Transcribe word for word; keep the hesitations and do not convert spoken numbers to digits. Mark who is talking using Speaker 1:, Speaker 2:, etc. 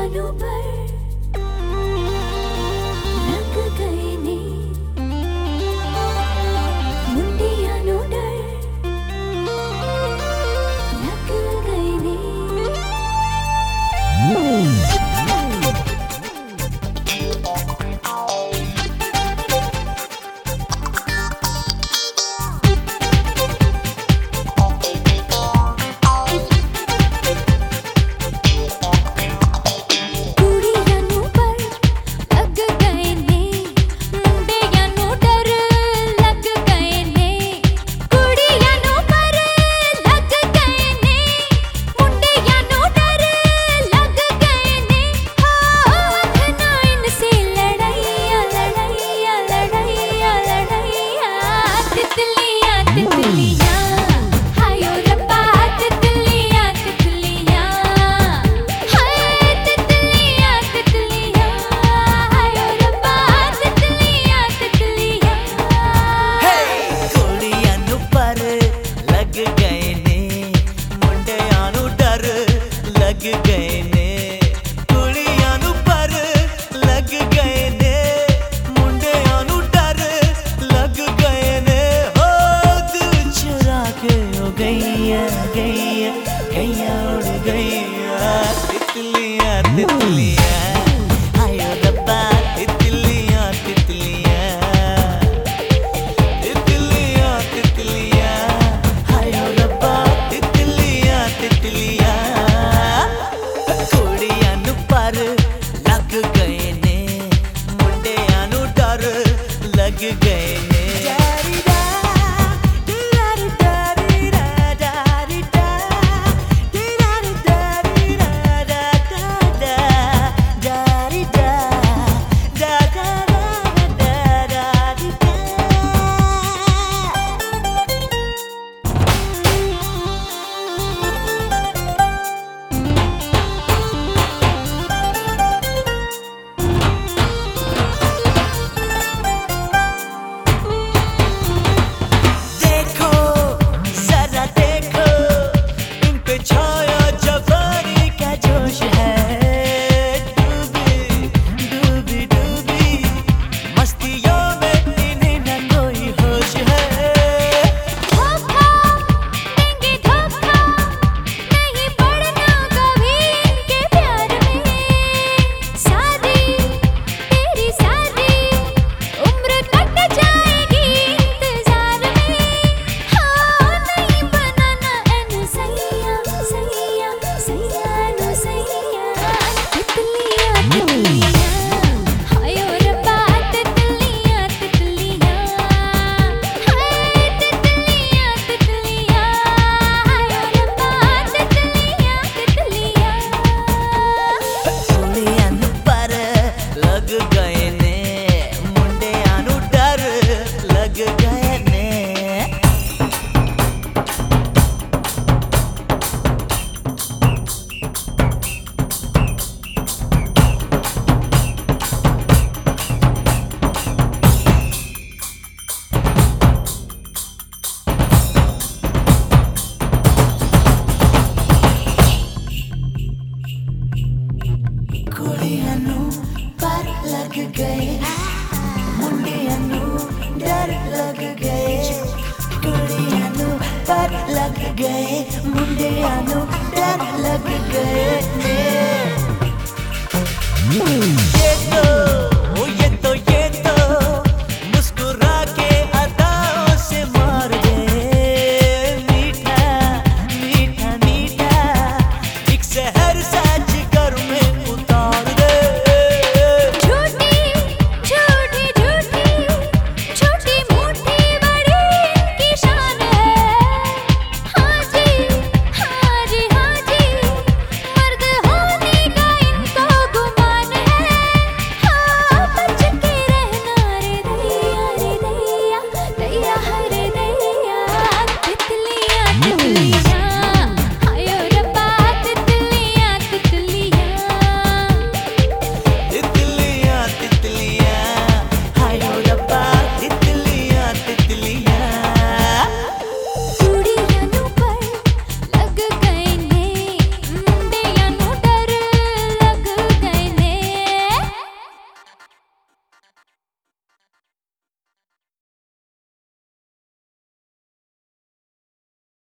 Speaker 1: कुड़ियानों पर लग गए ने मुंडियानों डर लग गए ने
Speaker 2: लग गए ने कुड़ियानों पर लग गए ने मुंडियानों डर लग गए ने हो दिल चुरा के हो गईया गईया गईया उड़ गईया तितलियां तितलियां आयो रब्बा तितलियां तितलियां तितलियां तितलियां आयो रब्बा तितलियां तितलियां लग गए ने मुंडियानों डर लग गए ने
Speaker 1: कुड़ियानों पर लग गए